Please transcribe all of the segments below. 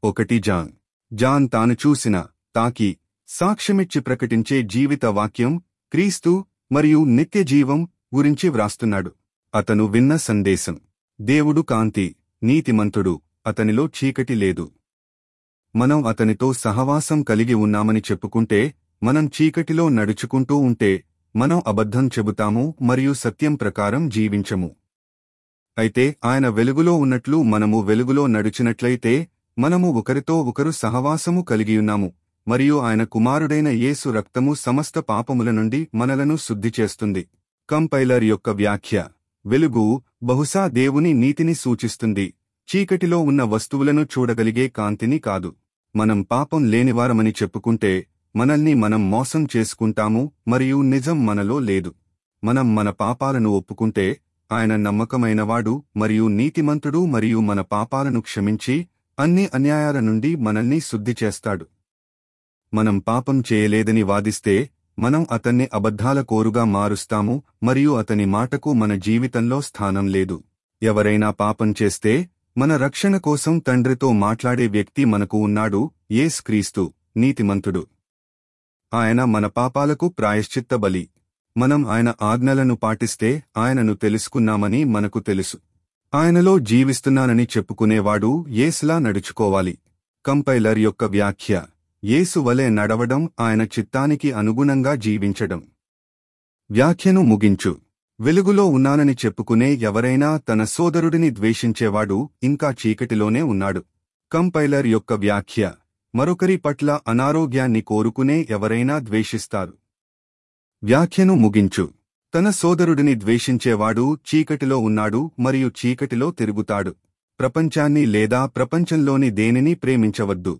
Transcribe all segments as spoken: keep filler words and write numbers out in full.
ఒకటి John John తాను చూసిన, తాకి, సాక్ష్యమిచ్చి ప్రకటించే జీవిత వాక్యం, క్రీస్తు మరియు నిత్యజీవం గురించి వ్రాస్తున్నాడు. అతను విన్న సందేశం. దేవుడు కాంతి, నీతిమంతుడు, అతనిలో చీకటి లేదు. మనం అతనితో సహవాసం కలిగి ఉన్నామని చెప్పుకుంటే, మనం చీకటిలో నడుచుకుంటూ ఉంటే, మనం అబద్ధం చెబుతాము మరియు సత్యం ప్రకారం జీవించము. అయితే ఆయన వెలుగులో ఉన్నట్లు మనము వెలుగులో నడిచినట్లయితే, మనము ఒకరితో ఒకరు సహవాసము కలిగియున్నాము, మరియు ఆయన కుమారుడైన యేసు రక్తము సమస్త పాపముల నుండి మనలను శుద్ధి చేస్తుంది. కంపైలర్ యొక్క వ్యాఖ్య: వెలుగు బహుశా దేవుని నీతిని సూచిస్తుంది, చీకటిలో ఉన్న వస్తువులను చూడగలిగే కాంతిని కాదు. మనం పాపం లేనివారమని చెప్పుకుంటే, మనల్ని మనం మోసం చేసుకుంటాము మరియు నిజం మనలో లేదు. మనం మన పాపాలను ఒప్పుకుంటే, ఆయన నమ్మకమైనవాడు మరియు నీతిమంతుడు మరియు మన పాపాలను క్షమించి, అన్ని అన్యాయాల నుండి మనల్ని శుద్ధి చేస్తాడు. మనం పాపం చేయలేదని వాదిస్తే, మనం అతన్ని అబద్ధాల కోరుగా మారుస్తాము మరియు అతని మాటకు మన జీవితంలో స్థానం లేదు. ఎవరైనా పాపం చేస్తే, మన రక్షణ కోసం తండ్రితో మాట్లాడే వ్యక్తి మనకు ఉన్నాడు, యేసుక్రీస్తు, నీతిమంతుడు. ఆయన మన పాపాలకు ప్రాయశ్చిత్త బలి. మనం ఆయన ఆజ్ఞలను పాటిస్తే ఆయనను తెలుసుకున్నామని మనకు తెలుసు. ఆయనలో జీవిస్తున్నానని చెప్పుకునేవాడు యేసులా నడుచుకోవాలి. కంపైలర్ యొక్క వ్యాఖ్య: యేసు వలె నడవడం, ఆయన చిత్తానికి అనుగుణంగా జీవించడం. వ్యాఖ్యను ముగించు. వెలుగులో ఉన్నానని చెప్పుకునే ఎవరైనా తన సోదరుడిని ద్వేషించేవాడు ఇంకా చీకటిలోనే ఉన్నాడు. కంపైలర్ యొక్క వ్యాఖ్య: మరొకరి పట్ల అనారోగ్యాన్ని కోరుకునే ఎవరైనా ద్వేషిస్తారు. వ్యాఖ్యను ముగించు. తన సోదరుడిని ద్వేషించేవాడు చీకటిలో ఉన్నాడు మరియు చీకటిలో తిరుగుతాడు. ప్రపంచాన్ని లేదా ప్రపంచంలోని దేనిని ప్రేమించవద్దు.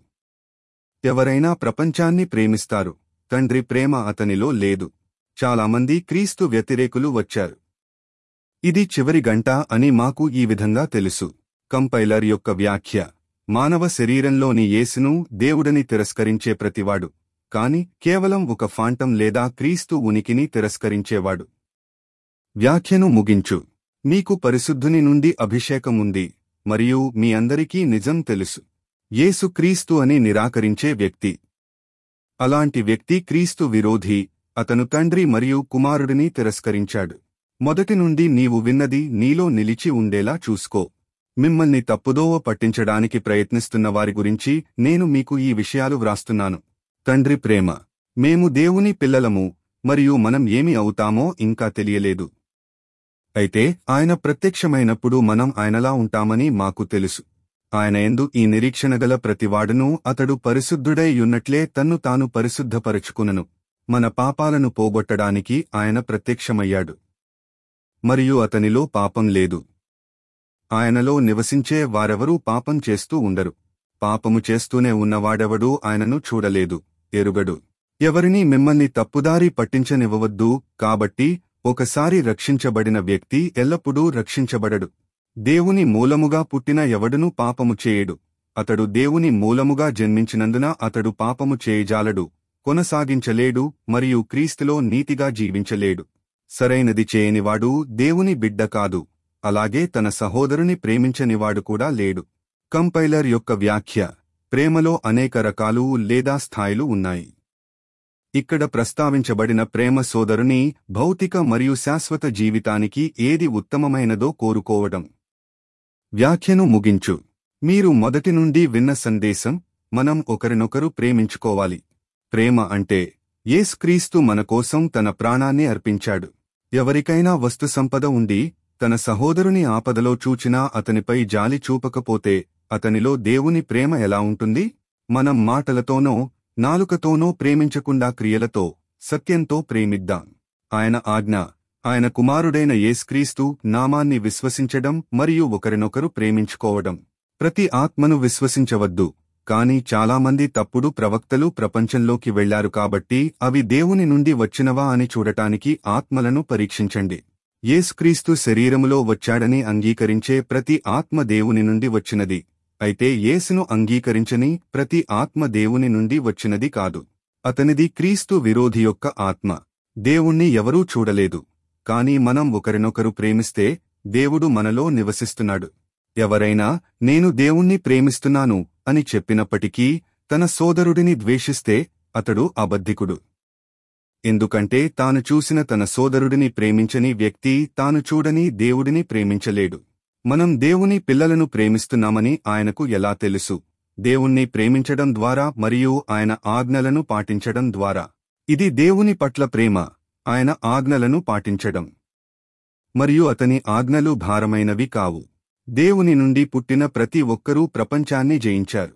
ఎవరైనా ప్రపంచాన్ని ప్రేమిస్తారు, తండ్రి ప్రేమ అతనిలో లేదు. చాలామంది క్రీస్తు వ్యతిరేకులు వచ్చారు. ఇది చివరి గంట అని మాకు ఈ విధంగా తెలుసు. కంపైలర్ యొక్క వ్యాఖ్య: మానవ శరీరంలోని యేసును దేవుడని తిరస్కరించే ప్రతివాడు, కాని కేవలం ఒక ఫాంటం లేదా క్రీస్తు ఉనికిని తిరస్కరించేవాడు. వ్యాఖ్యను ముగించు. మీకు పరిశుద్ధుని నుండి అభిషేకం ఉంది మరియు మీ అందరికీ నిజం తెలుసు. యేసు క్రీస్తు అని నిరాకరించే వ్యక్తి. అలాంటి వ్యక్తి క్రీస్తు విరోధి. అతను తండ్రి మరియు కుమారుడిని తిరస్కరించాడు. మొదటి నుండి నీవు విన్నది నీలో నిలిచి ఉండేలా చూసుకో. మిమ్మల్ని తప్పుదోవ పట్టించడానికి ప్రయత్నిస్తున్న వారి గురించి నేను మీకు ఈ విషయాలు వ్రాస్తున్నాను. తండ్రి ప్రేమ. మేము దేవుని పిల్లలము మరియు మనం ఏమి అవుతామో ఇంకా తెలియలేదు. అయితే ఆయన ప్రత్యక్షమైనప్పుడు మనం ఆయనలా ఉంటామని మాకు తెలుసు. ఆయన యందు ఈ నిరీక్షణగల ప్రతివాడును అతడు పరిశుద్ధుడై యున్నట్లే తన్ను తాను పరిశుద్ధపరచుకునను. మన పాపాలను పోగొట్టడానికి ఆయన ప్రత్యక్షమయ్యాడు. మరియు అతనిలో పాపం లేదు. ఆయనలో నివసించే వారెవరూ పాపం చేస్తూ ఉండరు. పాపము చేస్తూనే ఉన్నవాడెవడూ ఆయనను చూడలేదు, ఎరుగడు. ఎవరినీ మిమ్మల్ని తప్పుదారి పట్టించనివ్వవద్దు. కాబట్టి ఒకసారి రక్షించబడిన వ్యక్తి ఎల్లప్పుడూ రక్షించబడడు. దేవుని మూలముగా పుట్టిన ఎవడునూ పాపము చేయడు. అతడు దేవుని మూలముగా జన్మించినందున అతడు పాపము చేయజాలడు, కొనసాగించలేడు మరియు క్రీస్తులో నీతిగా జీవించలేడు. సరైనది చేయనివాడు దేవుని బిడ్డ కాదు. అలాగే తన సహోదరుని ప్రేమించనివాడు కూడా లేడు. కంపైలర్ యొక్క వ్యాఖ్య: ప్రేమలో అనేక రకాలు లేదా స్థాయిలు ఉన్నాయి. ఇక్కడ ప్రస్తావించబడిన ప్రేమ సోదరుని భౌతిక మరియు శాశ్వత జీవితానికి ఏది ఉత్తమమైనదో కోరుకోవడం. వ్యాఖ్యను ముగించు. మీరు మొదటి నుండి విన్న సందేశం: మనం ఒకరినొకరు ప్రేమించుకోవాలి. ప్రేమ అంటే యేసుక్రీస్తు మన కోసం తన ప్రాణాన్ని అర్పించాడు. ఎవరికైనా వస్తు సంపద ఉండి తన సహోదరుని ఆపదలో చూచినా అతనిపై జాలి చూపకపోతే అతనిలో దేవుని ప్రేమ ఎలా ఉంటుంది? మనం మాటలతోనో నాలుకతోనో ప్రేమించకుండా క్రియలతో, సత్యంతో ప్రేమిద్దాం. ఆయన ఆజ్ఞ ఆయన కుమారుడైన యేసుక్రీస్తు నామాన్ని విశ్వసించడం మరియు ఒకరినొకరు ప్రేమించుకోవడం. ప్రతి ఆత్మను విశ్వసించవద్దు, కాని చాలామంది తప్పుడు ప్రవక్తలు ప్రపంచంలోకి వెళ్లారు కాబట్టి అవి దేవుని నుండి వచ్చినవా అని చూడటానికి ఆత్మలను పరీక్షించండి. యేసుక్రీస్తు శరీరములో వచ్చాడని అంగీకరించే ప్రతి ఆత్మ దేవుని నుండి వచ్చినది. అయితే యేసును అంగీకరించని ప్రతి ఆత్మ దేవుని నుండి వచ్చినది కాదు. అతనిది క్రీస్తు విరోధి యొక్క ఆత్మ. దేవుణ్ణి ఎవరూ చూడలేదు, కాని మనం ఒకరినొకరు ప్రేమిస్తే దేవుడు మనలో నివసిస్తున్నాడు. ఎవరైనా నేను దేవుణ్ణి ప్రేమిస్తున్నాను అని చెప్పినప్పటికీ తన సోదరుడిని ద్వేషిస్తే అతడు అబద్ధికుడు. ఎందుకంటే తాను చూసిన తన సోదరుడిని ప్రేమించని వ్యక్తి తాను చూడని దేవుడిని ప్రేమించలేడు. మనం దేవుని పిల్లలను ప్రేమిస్తున్నామని ఆయనకు ఎలా తెలుసు? దేవుణ్ణి ప్రేమించడం ద్వారా మరియు ఆయన ఆజ్ఞలను పాటించడం ద్వారా. ఇది దేవుని పట్ల ప్రేమ, ఆయన ఆజ్ఞలను పాటించడం. మరియు అతని ఆజ్ఞలు భారమైనవి కావు. దేవుని నుండి పుట్టిన ప్రతి ఒక్కరూ ప్రపంచాన్ని జయించారు.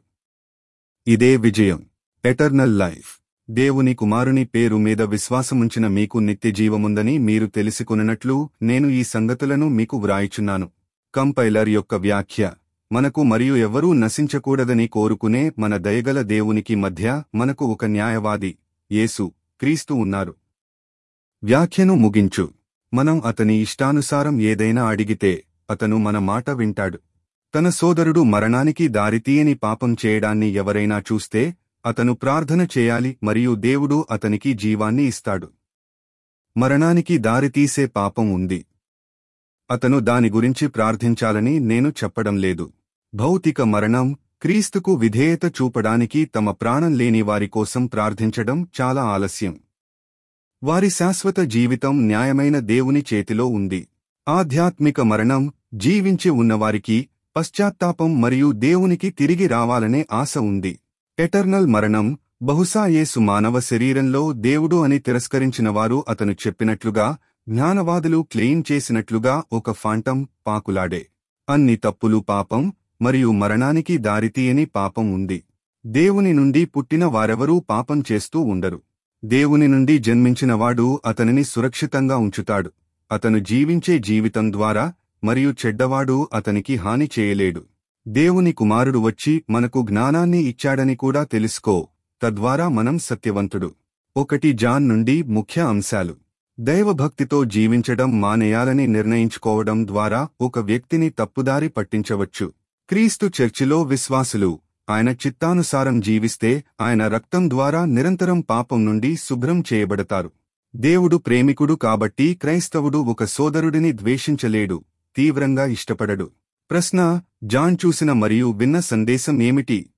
ఇదే విజయం, ఎటర్నల్ లైఫ్. దేవుని కుమారుని పేరు మీద విశ్వాసముంచిన మీకు నిత్యజీవముందని మీరు తెలుసుకొనున్నట్లు నేను ఈ సంగతులను మీకు వ్రాయుచున్నాను. కంపైలర్ యొక్క వ్యాఖ్య: మనకు మరియు ఎవ్వరూ నశించకూడదని కోరుకునే మన దయగల దేవునికి మధ్య మనకు ఒక న్యాయవాది, యేసు క్రీస్తు ఉన్నారు. వ్యాఖ్యను ముగించు. మనం అతని ఇష్టానుసారం ఏదైనా అడిగితే అతను మన మాట వింటాడు. తన సోదరుడు మరణానికి దారితీయని పాపం చేయడాన్ని ఎవరైనా చూస్తే అతను ప్రార్థన చేయాలి మరియు దేవుడు అతనికి జీవాన్ని ఇస్తాడు. మరణానికి దారితీసే పాపం ఉంది. అతను దాని గురించి ప్రార్థించాలని నేను చెప్పడం లేదు. భౌతిక మరణం, క్రీస్తుకు విధేయత చూపడానికి తమ ప్రాణం లేని వారి కోసం ప్రార్థించడం చాలా ఆలస్యం. వారి శాశ్వత జీవితం న్యాయమైన దేవుని చేతిలో ఉంది. ఆధ్యాత్మిక మరణం, జీవించి ఉన్నవారికి పశ్చాత్తాపం మరియు దేవునికి తిరిగి రావాలనే ఆశ ఉంది. ఎటర్నల్ మరణం, బహుశా యేసు మానవ శరీరంలో దేవుడు అని తిరస్కరించినవారు అతను చెప్పినట్లుగా, జ్ఞానవాదులు క్లెయిమ్ చేసినట్లుగా ఒక ఫాంటం పాకులాడే అన్ని తప్పులు పాపం మరియు మరణానికి దారితీయని పాపం ఉంది. దేవుని నుండి పుట్టిన వారెవరూ పాపం చేస్తూ ఉండరు. దేవుని నుండి జన్మించినవాడు అతనిని సురక్షితంగా ఉంచుతాడు. అతను జీవించే జీవితం ద్వారా మరియు చెడ్డవాడు అతనికి హాని చేయలేడు. దేవుని కుమారుడు వచ్చి మనకు జ్ఞానాన్ని ఇచ్చాడని కూడా తెలుసుకో, తద్వారా మనం సత్యవంతుడు. ఒకటి జాన్ నుండి ముఖ్య అంశాలు. దైవభక్తితో జీవించడం మానేయాలని నిర్ణయించుకోవడం ద్వారా ఒక వ్యక్తిని తప్పుదారి పట్టించవచ్చు. క్రీస్తు చర్చిలో విశ్వాసులు ఆయన చిత్తానుసారం జీవిస్తే ఆయన రక్తం ద్వారా నిరంతరం పాపం నుండి శుభ్రం చేయబడతారు. దేవుడు ప్రేమికుడు కాబట్టి క్రైస్తవుడు ఒక సోదరుడిని ద్వేషించలేడు, తీవ్రంగా ఇష్టపడడు. ప్రశ్న: జాన్ చూసిన మరియు విన్న సందేశం ఏమిటి?